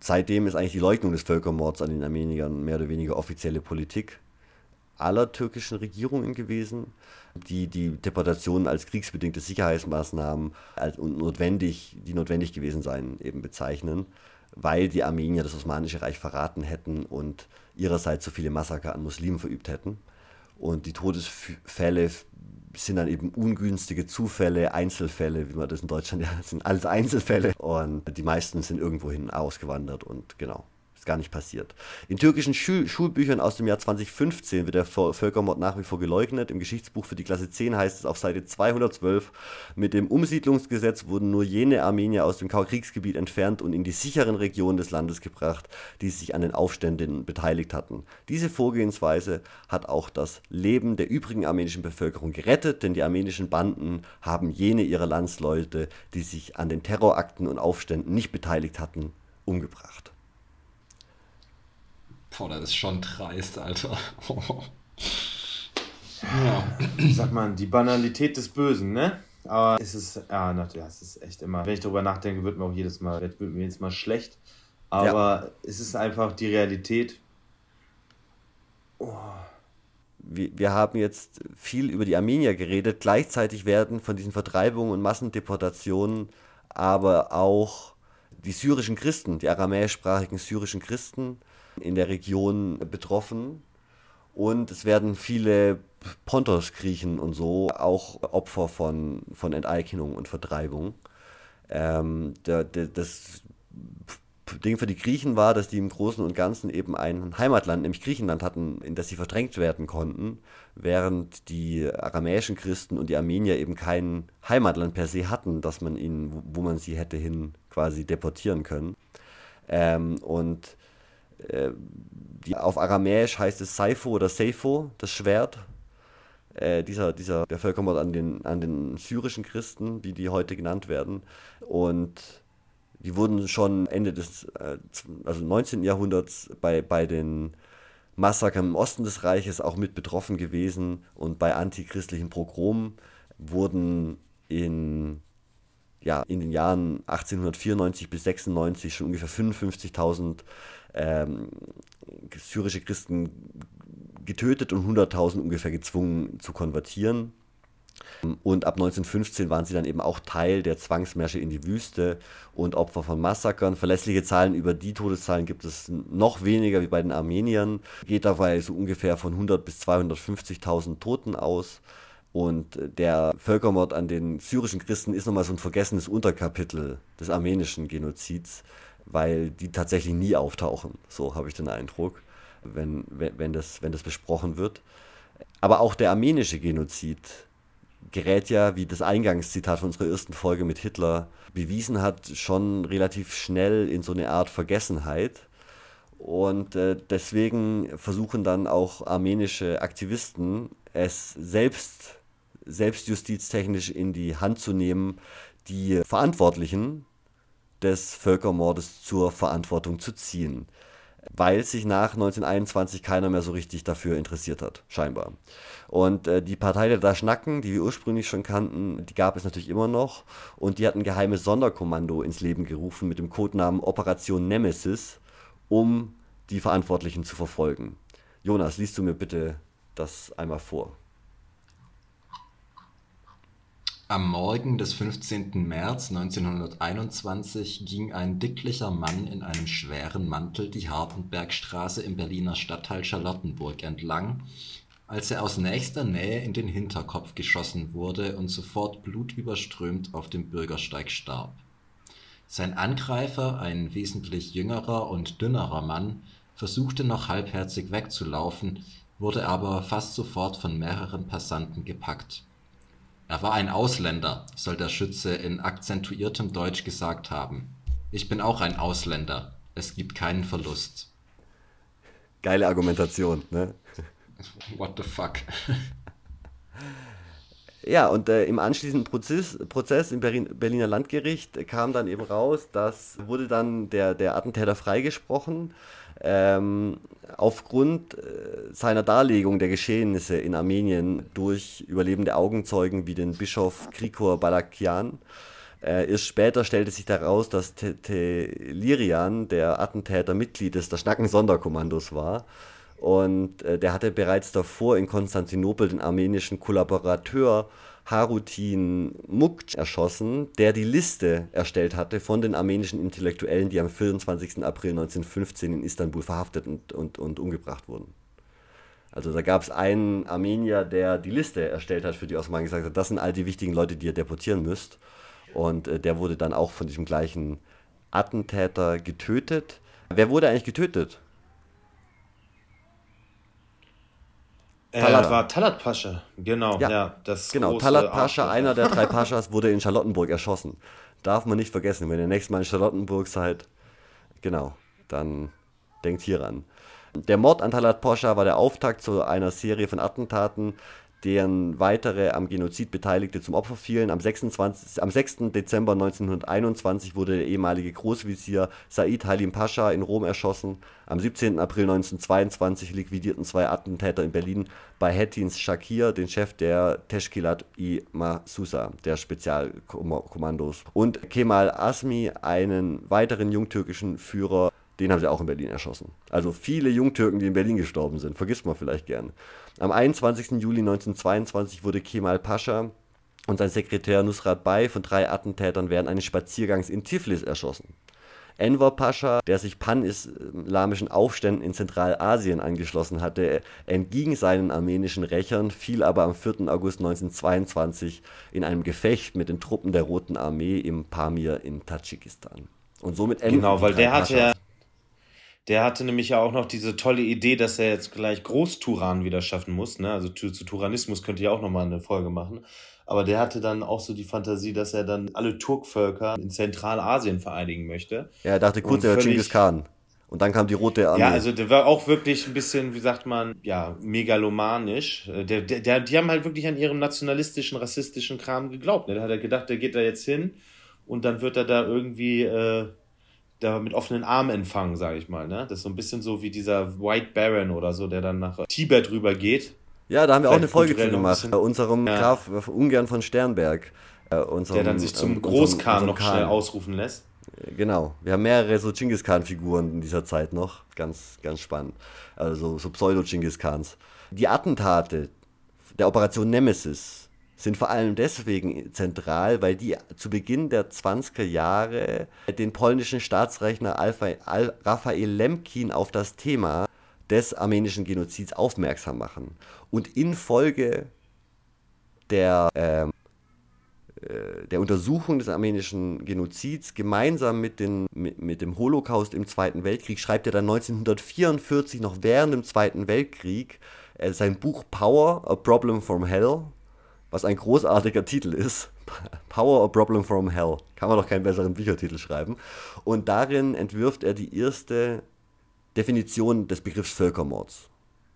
seitdem ist eigentlich die Leugnung des Völkermords an den Armeniern mehr oder weniger offizielle Politik aller türkischen Regierungen gewesen, die die Deportationen als kriegsbedingte Sicherheitsmaßnahmen als notwendig, die notwendig gewesen seien, eben bezeichnen, weil die Armenier das Osmanische Reich verraten hätten und ihrerseits so viele Massaker an Muslimen verübt hätten. Und die Todesfälle sind dann eben ungünstige Zufälle, Einzelfälle, wie man das in Deutschland ja, das sind alles Einzelfälle. Und die meisten sind irgendwohin ausgewandert und genau, ist gar nicht passiert. In türkischen Schul- Schulbüchern aus dem Jahr zwanzig fünfzehn wird der Völkermord nach wie vor geleugnet. Im Geschichtsbuch für die Klasse zehn heißt es auf Seite zweihundertzwölf, mit dem Umsiedlungsgesetz wurden nur jene Armenier aus dem Kriegsgebiet entfernt und in die sicheren Regionen des Landes gebracht, die sich an den Aufständen beteiligt hatten. Diese Vorgehensweise hat auch das Leben der übrigen armenischen Bevölkerung gerettet, denn die armenischen Banden haben jene ihrer Landsleute, die sich an den Terrorakten und Aufständen nicht beteiligt hatten, umgebracht. Boah, das ist schon dreist, Alter. Ja. Sagt man, die Banalität des Bösen, ne? Aber es ist, ja, ja, es ist echt immer, wenn ich darüber nachdenke, wird mir auch jedes Mal, wird mir jedes Mal schlecht. Aber ja. Es ist einfach die Realität. Oh. Wir, wir haben jetzt viel über die Armenier geredet. Gleichzeitig werden von diesen Vertreibungen und Massendeportationen aber auch die syrischen Christen, die aramäischsprachigen syrischen Christen in der Region betroffen. Und es werden viele Pontos-Griechen und so auch Opfer von, von Enteignung und Vertreibung. Ähm, der, der, das Ding für die Griechen war, dass die im Großen und Ganzen eben ein Heimatland, nämlich Griechenland, hatten, in das sie verdrängt werden konnten, während die aramäischen Christen und die Armenier eben kein Heimatland per se hatten, dass man ihnen, wo, wo man sie hätte hin quasi deportieren können. Ähm, und äh, die, auf Aramäisch heißt es Saifo oder Seifo, das Schwert. Äh, dieser, dieser, der Völkermord an den, an den syrischen Christen, wie die heute genannt werden. Und die wurden schon Ende des äh, also neunzehnten. Jahrhunderts bei, bei den Massakern im Osten des Reiches auch mit betroffen gewesen. Und bei antichristlichen Pogromen wurden in, ja, in den Jahren achtzehnhundertvierundneunzig bis sechsundneunzig schon ungefähr fünfundfünfzigtausend ähm, syrische Christen getötet und hunderttausend ungefähr gezwungen zu konvertieren. Und ab neunzehnhundertfünfzehn waren sie dann eben auch Teil der Zwangsmärsche in die Wüste und Opfer von Massakern. Verlässliche Zahlen über die Todeszahlen gibt es noch weniger wie bei den Armeniern. Geht dabei so ungefähr von hundert bis zweihundertfünfzigtausend Toten aus. Und der Völkermord an den syrischen Christen ist nochmal so ein vergessenes Unterkapitel des armenischen Genozids, weil die tatsächlich nie auftauchen. So habe ich den Eindruck, wenn, wenn, wenn, das, wenn das besprochen wird. Aber auch der armenische Genozid gerät ja, wie das Eingangszitat von unserer ersten Folge mit Hitler bewiesen hat, schon relativ schnell in so eine Art Vergessenheit. Und äh, deswegen versuchen dann auch armenische Aktivisten, es selbst, selbstjustiztechnisch in die Hand zu nehmen, die Verantwortlichen des Völkermordes zur Verantwortung zu ziehen. Weil sich nach neunzehnhunderteinundzwanzig keiner mehr so richtig dafür interessiert hat, scheinbar. Und äh, die Partei der Daschnaken, die wir ursprünglich schon kannten, die gab es natürlich immer noch. Und die hat ein geheimes Sonderkommando ins Leben gerufen mit dem Codenamen Operation Nemesis, um die Verantwortlichen zu verfolgen. Jonas, liest du mir bitte das einmal vor? Am Morgen des fünfzehnten März neunzehnhunderteinundzwanzig ging ein dicklicher Mann in einem schweren Mantel die Hardenbergstraße im Berliner Stadtteil Charlottenburg entlang, als er aus nächster Nähe in den Hinterkopf geschossen wurde und sofort blutüberströmt auf dem Bürgersteig starb. Sein Angreifer, ein wesentlich jüngerer und dünnerer Mann, versuchte noch halbherzig wegzulaufen, wurde aber fast sofort von mehreren Passanten gepackt. Er war ein Ausländer, soll der Schütze in akzentuiertem Deutsch gesagt haben. Ich bin auch ein Ausländer. Es gibt keinen Verlust. Geile Argumentation, ne? What the fuck? Ja, und äh, im anschließenden Prozess, Prozess im Berlin, Berliner Landgericht kam dann eben raus, dass wurde dann der, der Attentäter freigesprochen, ähm, aufgrund äh, seiner Darlegung der Geschehnisse in Armenien durch überlebende Augenzeugen wie den Bischof Grigor Balakian. Äh, erst später stellte sich daraus, dass Tetelirian, der Attentäter, Mitglied des Daschnaken-Sonderkommandos war. Und äh, der hatte bereits davor in Konstantinopel den armenischen Kollaborateur Harutin Mukc erschossen, der die Liste erstellt hatte von den armenischen Intellektuellen, die am vierundzwanzigsten April neunzehnhundertfünfzehn in Istanbul verhaftet und, und, und umgebracht wurden. Also da gab es einen Armenier, der die Liste erstellt hat für die Osmanen, gesagt hat, das sind all die wichtigen Leute, die ihr deportieren müsst. Und äh, der wurde dann auch von diesem gleichen Attentäter getötet. Wer wurde eigentlich getötet? Äh, Talat war Talat Pascha, genau. Ja, ja das genau. Talat Pascha, einer der drei Paschas, wurde in Charlottenburg erschossen. Darf man nicht vergessen, wenn ihr nächstes Mal in Charlottenburg seid, genau, dann denkt hieran. Der Mord an Talat Pascha war der Auftakt zu einer Serie von Attentaten, deren weitere am Genozid Beteiligte zum Opfer fielen. Am, sechsundzwanzigsten am sechsten Dezember neunzehnhunderteinundzwanzig wurde der ehemalige Großvizier Said Halim Pascha in Rom erschossen. Am siebzehnten April neunzehnhundertzweiundzwanzig liquidierten zwei Attentäter in Berlin bei Hetins Shakir, den Chef der Teşkilat-i Mahsusa, der Spezialkommandos, und Kemal Azmi, einen weiteren jungtürkischen Führer. Den haben sie auch in Berlin erschossen. Also viele Jungtürken, die in Berlin gestorben sind. Vergisst man vielleicht gern. Am einundzwanzigsten Juli neunzehnhundertzweiundzwanzig wurde Kemal Pascha und sein Sekretär Nusrat Bey von drei Attentätern während eines Spaziergangs in Tiflis erschossen. Enver Pascha, der sich pan-islamischen Aufständen in Zentralasien angeschlossen hatte, entging seinen armenischen Rächern, fiel aber am vierten August neunzehnhundertzweiundzwanzig in einem Gefecht mit den Truppen der Roten Armee im Pamir in Tadschikistan. Und somit enden Genau, weil der hatte ja Paschas. Der hatte nämlich ja auch noch diese tolle Idee, dass er jetzt gleich Großturan wieder schaffen muss. Ne? Also zu, zu Turanismus könnte ich auch nochmal eine Folge machen. Aber der hatte dann auch so die Fantasie, dass er dann alle Turkvölker in Zentralasien vereinigen möchte. Ja, er dachte kurz, er wäre Genghis Khan. Und dann kam die Rote Armee. Ja, also der war auch wirklich ein bisschen, wie sagt man, ja, megalomanisch. Der, der, der, die haben halt wirklich an ihrem nationalistischen, rassistischen Kram geglaubt. Ne? Da hat er gedacht, der geht da jetzt hin und dann wird er da irgendwie... Äh, da mit offenen Armen empfangen, sage ich mal. Ne? Das ist so ein bisschen so wie dieser White Baron oder so, der dann nach Tibet rüber geht. Ja, da haben wir auch eine Folge zu noch ein gemacht. bisschen- Bei unserem Ja. Graf äh, Ungern von Sternberg. Äh, unserem, Der dann sich zum ähm, Großkhan unserem- noch unserem schnell Khan. ausrufen lässt. Genau. Wir haben mehrere so Genghis Khan-Figuren in dieser Zeit noch. Ganz, ganz spannend. Also so Pseudo-Genghis Khans. Die Attentate der Operation Nemesis sind vor allem deswegen zentral, weil die zu Beginn der zwanziger Jahre den polnischen Staatsrechner Alfa, Al, Raphael Lemkin auf das Thema des armenischen Genozids aufmerksam machen. Und infolge der, ähm, äh, der Untersuchung des armenischen Genozids gemeinsam mit, den, mit, mit dem Holocaust im Zweiten Weltkrieg schreibt er dann neunzehnhundertvierundvierzig, noch während dem Zweiten Weltkrieg, äh, sein Buch Power, A Problem from Hell, was ein großartiger Titel ist. Power, A Problem from Hell. Kann man doch keinen besseren Büchertitel schreiben. Und darin entwirft er die erste Definition des Begriffs Völkermords.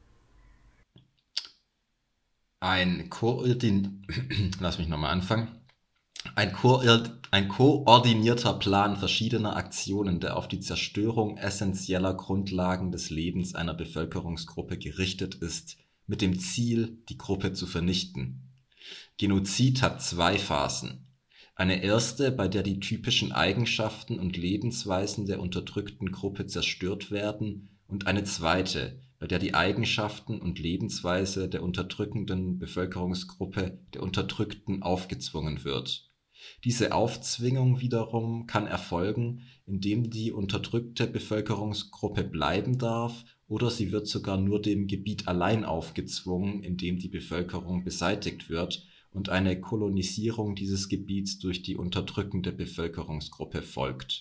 Ein Koordin Lass mich nochmal anfangen. Ein, Koord ein koordinierter Plan verschiedener Aktionen, der auf die Zerstörung essentieller Grundlagen des Lebens einer Bevölkerungsgruppe gerichtet ist, mit dem Ziel, die Gruppe zu vernichten. Genozid hat zwei Phasen. Eine erste, bei der die typischen Eigenschaften und Lebensweisen der unterdrückten Gruppe zerstört werden, und eine zweite, bei der die Eigenschaften und Lebensweise der unterdrückenden Bevölkerungsgruppe der Unterdrückten aufgezwungen wird. Diese Aufzwingung wiederum kann erfolgen, indem die unterdrückte Bevölkerungsgruppe bleiben darf, oder sie wird sogar nur dem Gebiet allein aufgezwungen, in dem die Bevölkerung beseitigt wird und eine Kolonisierung dieses Gebiets durch die unterdrückende Bevölkerungsgruppe folgt.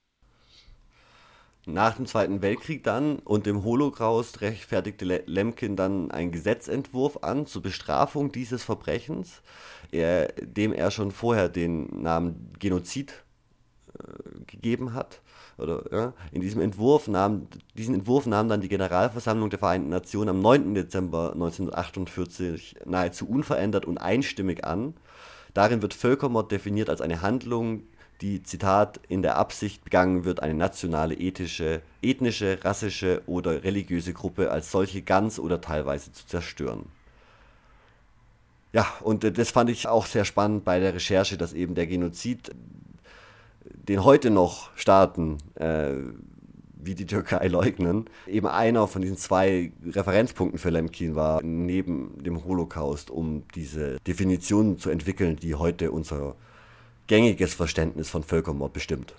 Nach dem Zweiten Weltkrieg dann und dem Holocaust rechtfertigte Le- Lemkin dann einen Gesetzentwurf an zur Bestrafung dieses Verbrechens, er, dem er schon vorher den Namen Genozid äh, gegeben hat. Oder, ja, in diesem Entwurf nahm, diesen Entwurf nahm dann die Generalversammlung der Vereinten Nationen am neunten Dezember neunzehnhundertachtundvierzig nahezu unverändert und einstimmig an. Darin wird Völkermord definiert als eine Handlung, die, Zitat, in der Absicht begangen wird, eine nationale, ethische, ethnische, rassische oder religiöse Gruppe als solche ganz oder teilweise zu zerstören. Ja, und äh, das fand ich auch sehr spannend bei der Recherche, dass eben der Genozid, den heute noch Staaten äh, wie die Türkei leugnen, eben einer von diesen zwei Referenzpunkten für Lemkin war, neben dem Holocaust, um diese Definitionen zu entwickeln, die heute unser gängiges Verständnis von Völkermord bestimmt.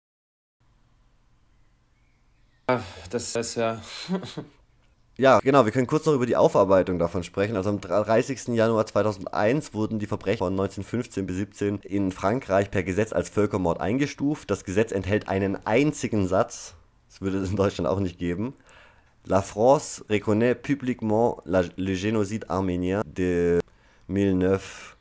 Das ist ja... Ja, genau, wir können kurz noch über die Aufarbeitung davon sprechen. Also am dreißigsten Januar zweitausendeins wurden die Verbrechen von neunzehnhundertfünfzehn bis siebzehn in Frankreich per Gesetz als Völkermord eingestuft. Das Gesetz enthält einen einzigen Satz, das würde es in Deutschland auch nicht geben. La France reconnaît publiquement la, le génocide arménien de neunzehnhundertquinze,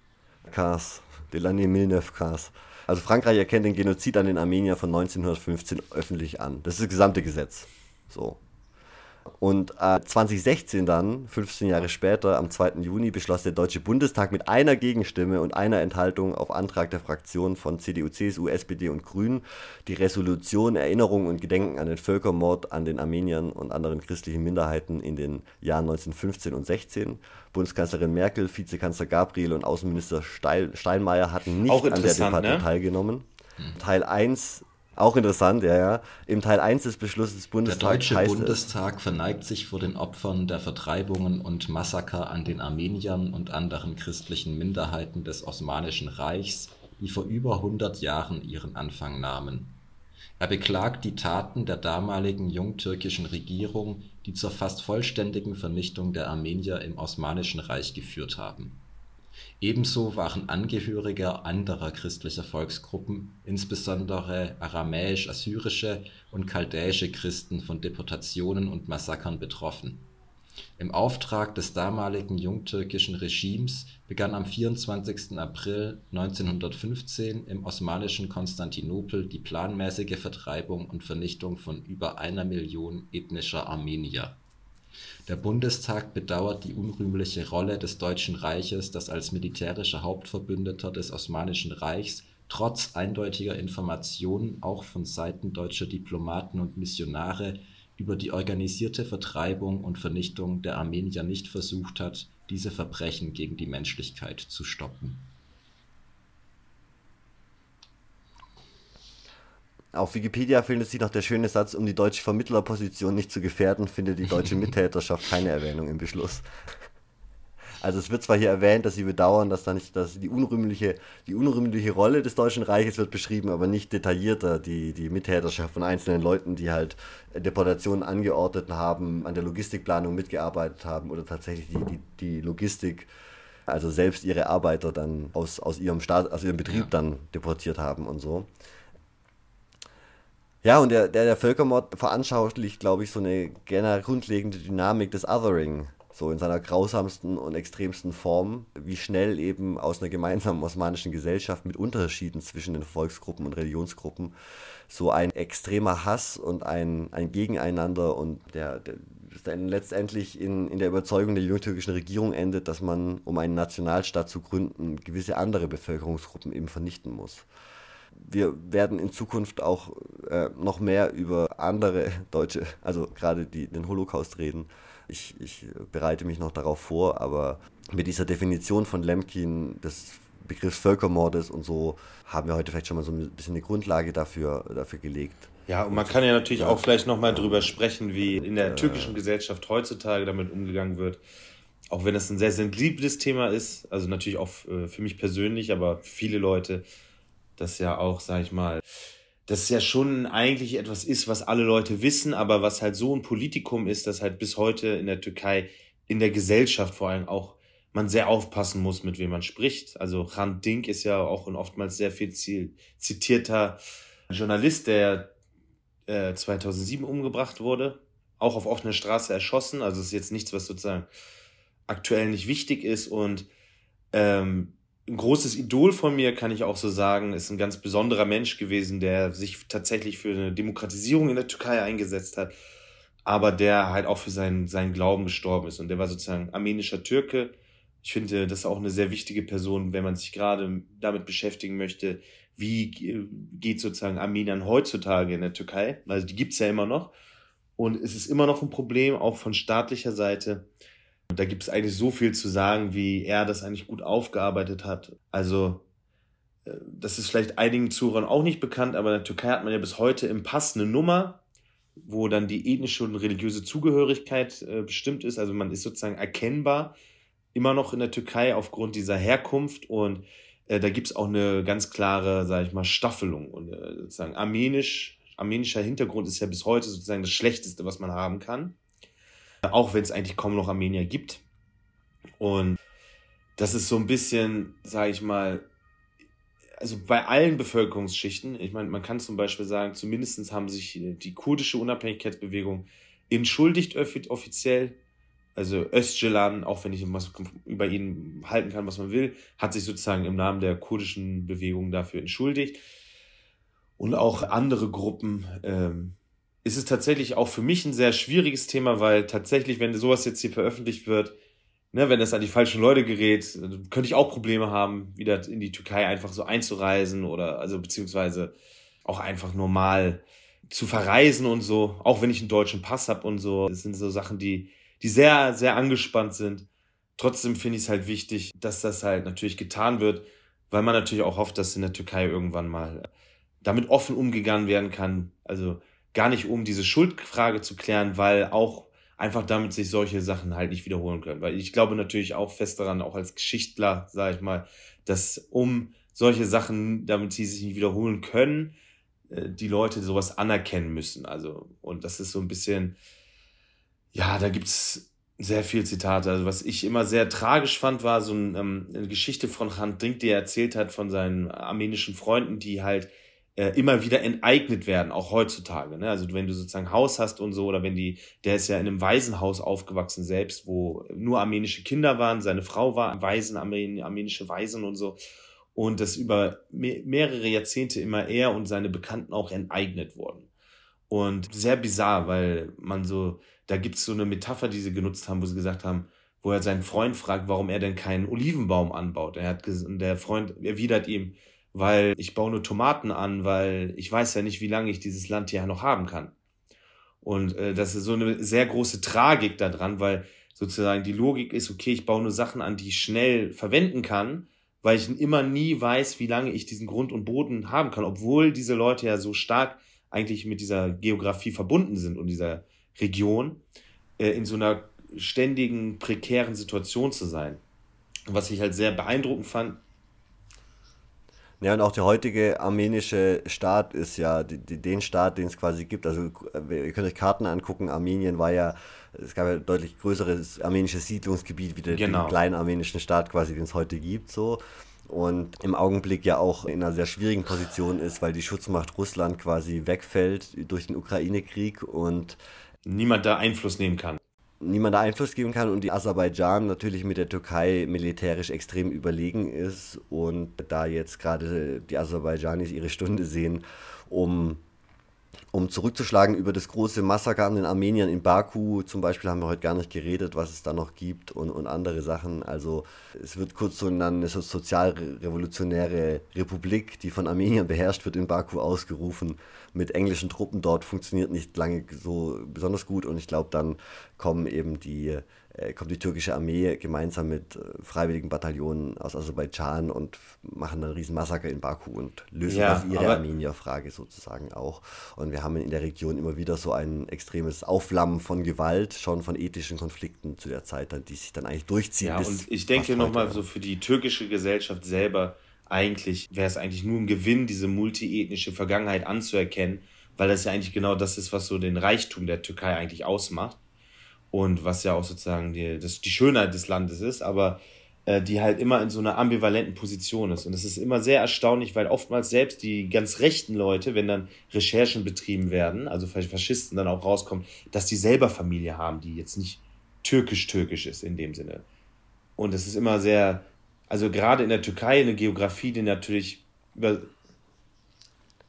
de l'année neunzehnhundertquinze. Also Frankreich erkennt den Genozid an den Armeniern von neunzehnhundertfünfzehn öffentlich an. Das ist das gesamte Gesetz. So. Und äh, zwanzig sechzehn dann, fünfzehn Jahre später, am zweiten Juni, beschloss der Deutsche Bundestag mit einer Gegenstimme und einer Enthaltung auf Antrag der Fraktionen von C D U, C S U, S P D und Grünen die Resolution Erinnerung und Gedenken an den Völkermord an den Armeniern und anderen christlichen Minderheiten in den Jahren neunzehnhundertfünfzehn und sechzehn. Bundeskanzlerin Merkel, Vizekanzler Gabriel und Außenminister Steil, Steinmeier hatten nicht an der Debatte ne? teilgenommen. Hm. Teil eins Auch interessant, ja, ja. Im Teil eins des Beschlusses des Bundestags Der Deutsche Bundestag verneigt sich vor den Opfern der Vertreibungen und Massaker an den Armeniern und anderen christlichen Minderheiten des Osmanischen Reichs, die vor über hundert Jahren ihren Anfang nahmen. Er beklagt die Taten der damaligen jungtürkischen Regierung, die zur fast vollständigen Vernichtung der Armenier im Osmanischen Reich geführt haben. Ebenso waren Angehörige anderer christlicher Volksgruppen, insbesondere aramäisch-assyrische und chaldäische Christen, von Deportationen und Massakern betroffen. Im Auftrag des damaligen jungtürkischen Regimes begann am vierundzwanzigsten April neunzehnhundertfünfzehn im osmanischen Konstantinopel die planmäßige Vertreibung und Vernichtung von über einer Million ethnischer Armenier. Der Bundestag bedauert die unrühmliche Rolle des Deutschen Reiches, das als militärischer Hauptverbündeter des Osmanischen Reichs trotz eindeutiger Informationen auch von Seiten deutscher Diplomaten und Missionare über die organisierte Vertreibung und Vernichtung der Armenier nicht versucht hat, diese Verbrechen gegen die Menschlichkeit zu stoppen. Auf Wikipedia findet sich noch der schöne Satz, um die deutsche Vermittlerposition nicht zu gefährden, findet die deutsche Mittäterschaft keine Erwähnung im Beschluss. Also es wird zwar hier erwähnt, dass sie bedauern, dass da nicht, dass die unrühmliche, die unrühmliche Rolle des Deutschen Reiches wird beschrieben, aber nicht detaillierter die, die Mittäterschaft von einzelnen Leuten, die halt Deportationen angeordnet haben, an der Logistikplanung mitgearbeitet haben oder tatsächlich die, die, die Logistik, also selbst ihre Arbeiter dann aus, aus ihrem Staat, aus ihrem Betrieb ja. dann deportiert haben und so. Ja, und der, der, der Völkermord veranschaulicht, glaube ich, so eine generell grundlegende Dynamik des Othering, so in seiner grausamsten und extremsten Form, wie schnell eben aus einer gemeinsamen osmanischen Gesellschaft mit Unterschieden zwischen den Volksgruppen und Religionsgruppen so ein extremer Hass und ein, ein Gegeneinander und der, der dann letztendlich in, in der Überzeugung der jungtürkischen Regierung endet, dass man, um einen Nationalstaat zu gründen, gewisse andere Bevölkerungsgruppen eben vernichten muss. Wir werden in Zukunft auch äh, noch mehr über andere Deutsche, also gerade die, den Holocaust reden. Ich, ich bereite mich noch darauf vor, aber mit dieser Definition von Lemkin des Begriffs Völkermordes und so haben wir heute vielleicht schon mal so ein bisschen eine Grundlage dafür, dafür gelegt. Ja, und man kann ja natürlich auch vielleicht nochmal drüber sprechen, wie in der türkischen Gesellschaft heutzutage damit umgegangen wird. Auch wenn es ein sehr sensibles Thema ist, also natürlich auch für mich persönlich, aber viele Leute, das ja auch, sag ich mal, das ja schon eigentlich etwas ist, was alle Leute wissen, aber was halt so ein Politikum ist, dass halt bis heute in der Türkei, in der Gesellschaft vor allem auch, man sehr aufpassen muss, mit wem man spricht. Also Hrant Dink ist ja auch ein oftmals sehr viel zitierter Journalist, der äh, zweitausendsieben umgebracht wurde, auch auf offener Straße erschossen. Also es ist jetzt nichts, was sozusagen aktuell nicht wichtig ist und ähm, ein großes Idol von mir, kann ich auch so sagen, ist ein ganz besonderer Mensch gewesen, der sich tatsächlich für eine Demokratisierung in der Türkei eingesetzt hat, aber der halt auch für seinen, seinen Glauben gestorben ist. Und der war sozusagen armenischer Türke. Ich finde, das ist auch eine sehr wichtige Person, wenn man sich gerade damit beschäftigen möchte, wie geht sozusagen Armeniern heutzutage in der Türkei. Also die gibt's ja immer noch. Und es ist immer noch ein Problem, auch von staatlicher Seite, Da gibt es eigentlich so viel zu sagen, wie er das eigentlich gut aufgearbeitet hat. Also das ist vielleicht einigen Zuhörern auch nicht bekannt, aber in der Türkei hat man ja bis heute im Pass eine Nummer, wo dann die ethnische und religiöse Zugehörigkeit äh, bestimmt ist. Also man ist sozusagen erkennbar immer noch in der Türkei aufgrund dieser Herkunft und äh, da gibt es auch eine ganz klare, sage ich mal, Staffelung. Und äh, sozusagen armenisch, armenischer Hintergrund ist ja bis heute sozusagen das Schlechteste, was man haben kann. Auch wenn es eigentlich kaum noch Armenier gibt. Und das ist so ein bisschen, sage ich mal, also bei allen Bevölkerungsschichten, ich meine, man kann zum Beispiel sagen, zumindest haben sich die kurdische Unabhängigkeitsbewegung entschuldigt offiziell. Also Öcalan, auch wenn ich was über ihn halten kann, was man will, hat sich sozusagen im Namen der kurdischen Bewegung dafür entschuldigt. Und auch andere Gruppen. Ähm, ist es tatsächlich auch für mich ein sehr schwieriges Thema, weil tatsächlich, wenn sowas jetzt hier veröffentlicht wird, ne, wenn das an die falschen Leute gerät, könnte ich auch Probleme haben, wieder in die Türkei einfach so einzureisen oder also beziehungsweise auch einfach normal zu verreisen und so, auch wenn ich einen deutschen Pass habe und so. Das sind so Sachen, die, die sehr, sehr angespannt sind. Trotzdem finde ich es halt wichtig, dass das halt natürlich getan wird, weil man natürlich auch hofft, dass in der Türkei irgendwann mal damit offen umgegangen werden kann. Also gar nicht, um diese Schuldfrage zu klären, weil auch einfach damit sich solche Sachen halt nicht wiederholen können. Weil ich glaube natürlich auch fest daran, auch als Geschichtler, sage ich mal, dass um solche Sachen, damit sie sich nicht wiederholen können, die Leute sowas anerkennen müssen. Also, und das ist so ein bisschen, ja, da gibt's sehr viel Zitate. Also was ich immer sehr tragisch fand, war so ein, ähm, eine Geschichte von Hrant Dink, die er erzählt hat von seinen armenischen Freunden, die halt äh, immer wieder enteignet werden, auch heutzutage. Ne? Also wenn du sozusagen ein Haus hast und so, oder wenn die, der ist ja in einem Waisenhaus aufgewachsen selbst, wo nur armenische Kinder waren, seine Frau war Waisen, Armen, armenische Waisen und so. Und das über me- mehrere Jahrzehnte immer er und seine Bekannten auch enteignet wurden. Und sehr bizarr, weil man so, da gibt's so eine Metapher, die sie genutzt haben, wo sie gesagt haben, wo er seinen Freund fragt, warum er denn keinen Olivenbaum anbaut. Er hat ges- und der Freund erwidert ihm, weil ich baue nur Tomaten an, weil ich weiß ja nicht, wie lange ich dieses Land hier noch haben kann. Und äh, das ist so eine sehr große Tragik da dran, weil sozusagen die Logik ist, okay, ich baue nur Sachen an, die ich schnell verwenden kann, weil ich immer nie weiß, wie lange ich diesen Grund und Boden haben kann, obwohl diese Leute ja so stark eigentlich mit dieser Geografie verbunden sind und dieser Region, äh, in so einer ständigen, prekären Situation zu sein. Was ich halt sehr beeindruckend fand. Ja, und auch der heutige armenische Staat ist ja die, die, den Staat, den es quasi gibt. Also ihr könnt euch Karten angucken, Armenien war ja, es gab ja ein deutlich größeres armenisches Siedlungsgebiet wie der, genau. den kleinen armenischen Staat quasi, den es heute gibt, so. Und im Augenblick ja auch in einer sehr schwierigen Position ist, weil die Schutzmacht Russland quasi wegfällt durch den Ukraine-Krieg und niemand da Einfluss nehmen kann. niemand da Einfluss geben kann und die Aserbaidschan natürlich mit der Türkei militärisch extrem überlegen ist und da jetzt gerade die Aserbaidschanis ihre Stunde sehen, um, um zurückzuschlagen über das große Massaker an den Armeniern in Baku. Zum Beispiel haben wir heute gar nicht geredet, was es da noch gibt und, und andere Sachen. Also es wird kurz so eine sozialrevolutionäre Republik, die von Armeniern beherrscht wird, in Baku ausgerufen. Mit englischen Truppen dort funktioniert nicht lange so besonders gut und ich glaube, dann kommen eben die, äh, kommt die türkische Armee gemeinsam mit äh, freiwilligen Bataillonen aus Aserbaidschan und machen einen riesen Massaker in Baku und lösen Ja, das ihre aber Armenierfrage sozusagen auch. Und wir haben in der Region immer wieder so ein extremes Aufflammen von Gewalt, schon von ethischen Konflikten zu der Zeit, die sich dann eigentlich durchziehen. ja, bis und ich denke fast heute. nochmal so für die türkische Gesellschaft selber, eigentlich wäre es eigentlich nur ein Gewinn, diese multiethnische Vergangenheit anzuerkennen, weil das ja eigentlich genau das ist, was so den Reichtum der Türkei eigentlich ausmacht und was ja auch sozusagen die, das, die Schönheit des Landes ist, aber äh, die halt immer in so einer ambivalenten Position ist. Und das ist immer sehr erstaunlich, weil oftmals selbst die ganz rechten Leute, wenn dann Recherchen betrieben werden, also Faschisten dann auch rauskommen, dass die selber Familie haben, die jetzt nicht türkisch-türkisch ist in dem Sinne. Und das ist immer sehr, also gerade in der Türkei eine Geografie, die natürlich über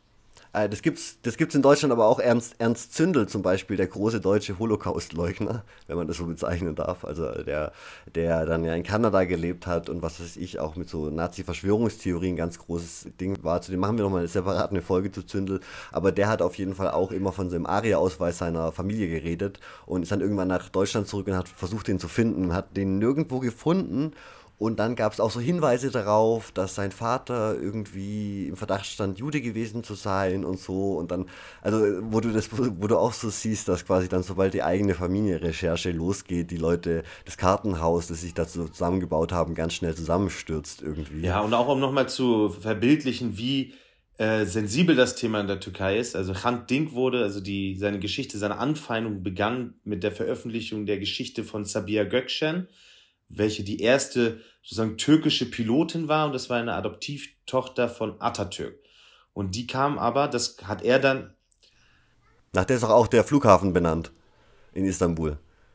Äh, das gibt's, das gibt's in Deutschland aber auch. Ernst, Ernst Zündel zum Beispiel, der große deutsche Holocaust-Leugner, wenn man das so bezeichnen darf. Also der, der dann ja in Kanada gelebt hat und was weiß ich, auch mit so Nazi-Verschwörungstheorien ganz großes Ding war. Zu dem machen wir nochmal eine separate Folge zu Zündel. Aber der hat auf jeden Fall auch immer von so einem ARIA-Ausweis seiner Familie geredet und ist dann irgendwann nach Deutschland zurück und hat versucht, den zu finden, hat den nirgendwo gefunden. Und dann gab es auch so Hinweise darauf, dass sein Vater irgendwie im Verdacht stand, Jude gewesen zu sein und so. Und dann, also wo du das, wo du auch so siehst, dass quasi dann, sobald die eigene Familienrecherche losgeht, die Leute, das Kartenhaus, das sich dazu zusammengebaut haben, ganz schnell zusammenstürzt irgendwie. Ja, und auch um nochmal zu verbildlichen, wie äh, sensibel das Thema in der Türkei ist. Also Hrant Dink wurde, also die, seine Geschichte, seine Anfeindung begann mit der Veröffentlichung der Geschichte von Sabiha Gökçen, welche die erste sozusagen türkische Pilotin war, und das war eine Adoptivtochter von Atatürk. Und die kam aber, das hat er dann... Nach der ist auch der Flughafen benannt in Istanbul.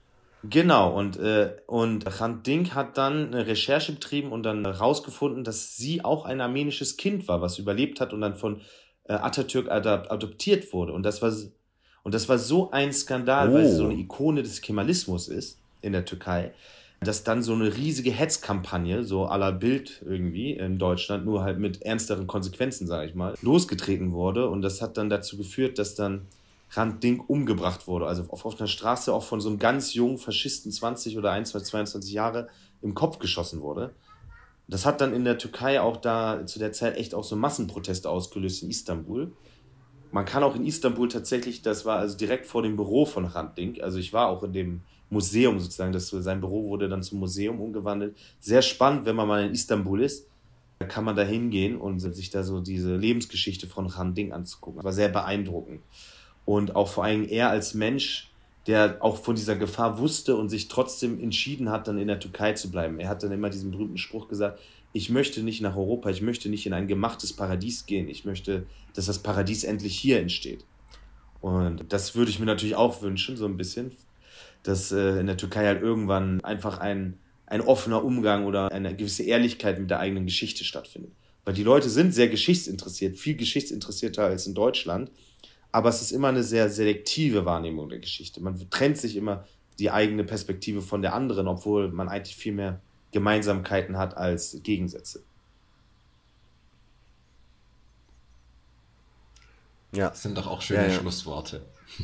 Genau, und, äh, und Hrant Dink hat dann eine Recherche betrieben und dann herausgefunden, dass sie auch ein armenisches Kind war, was überlebt hat und dann von äh, Atatürk adop- adoptiert wurde. Und das war, und das war so ein Skandal, Oh. weil sie so eine Ikone des Kemalismus ist in der Türkei, dass dann so eine riesige Hetzkampagne, so à la Bild irgendwie in Deutschland, nur halt mit ernsteren Konsequenzen, sage ich mal, losgetreten wurde. Und das hat dann dazu geführt, dass dann Hrant Dink umgebracht wurde. Also auf offener Straße auch von so einem ganz jungen Faschisten, zwanzig oder einundzwanzig, zweiundzwanzig Jahre, im Kopf geschossen wurde. Das hat dann in der Türkei auch da zu der Zeit echt auch so Massenproteste ausgelöst in Istanbul. Man kann auch in Istanbul tatsächlich, das war also direkt vor dem Büro von Hrant Dink, also ich war auch in dem Museum sozusagen, das, sein Büro wurde dann zum Museum umgewandelt. Sehr spannend, wenn man mal in Istanbul ist, da kann man da hingehen und sich da so diese Lebensgeschichte von Hrant Dink anzugucken. War sehr beeindruckend. Und auch vor allem er als Mensch, der auch von dieser Gefahr wusste und sich trotzdem entschieden hat, dann in der Türkei zu bleiben. Er hat dann immer diesen berühmten Spruch gesagt, ich möchte nicht nach Europa, ich möchte nicht in ein gemachtes Paradies gehen, ich möchte, dass das Paradies endlich hier entsteht. Und das würde ich mir natürlich auch wünschen, so ein bisschen, dass äh, in der Türkei halt irgendwann einfach ein, ein offener Umgang oder eine gewisse Ehrlichkeit mit der eigenen Geschichte stattfindet. Weil die Leute sind sehr geschichtsinteressiert, viel geschichtsinteressierter als in Deutschland, aber es ist immer eine sehr selektive Wahrnehmung der Geschichte. Man trennt sich immer die eigene Perspektive von der anderen, obwohl man eigentlich viel mehr Gemeinsamkeiten hat als Gegensätze. Ja. Das sind doch auch schöne ja, ja. Schlussworte.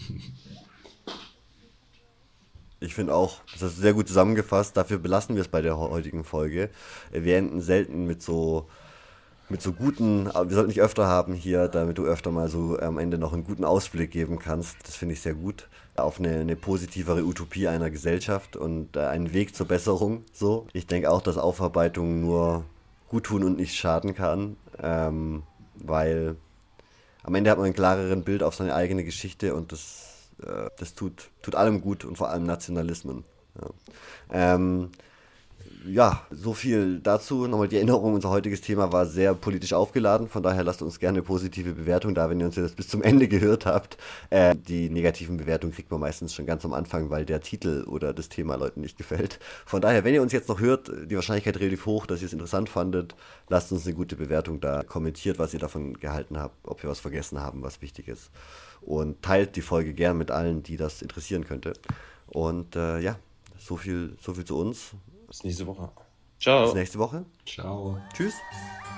Ich finde auch, das hast du sehr gut zusammengefasst. Dafür belassen wir es bei der heutigen Folge. Wir enden selten mit so mit so guten, wir sollten nicht öfter haben hier, damit du öfter mal so am Ende noch einen guten Ausblick geben kannst. Das finde ich sehr gut. Auf eine, eine positivere Utopie einer Gesellschaft und äh, einen Weg zur Besserung. So, ich denke auch, dass Aufarbeitung nur gut tun und nicht schaden kann, ähm, weil am Ende hat man ein klareren Bild auf seine eigene Geschichte und das Das tut, tut allem gut und vor allem Nationalismen. Ja. Ähm, ja, so viel dazu. Nochmal die Erinnerung, unser heutiges Thema war sehr politisch aufgeladen, von daher lasst uns gerne eine positive Bewertung da, wenn ihr uns jetzt bis zum Ende gehört habt. Äh, die negativen Bewertungen kriegt man meistens schon ganz am Anfang, weil der Titel oder das Thema Leuten nicht gefällt. Von daher, wenn ihr uns jetzt noch hört, die Wahrscheinlichkeit relativ hoch, dass ihr es interessant fandet, lasst uns eine gute Bewertung da. Kommentiert, was ihr davon gehalten habt, ob wir was vergessen haben, was wichtig ist. Und teilt die Folge gern mit allen, die das interessieren könnte. Und äh, ja, so viel, so viel zu uns. Bis nächste Woche. Ciao. Bis nächste Woche. Ciao. Tschüss.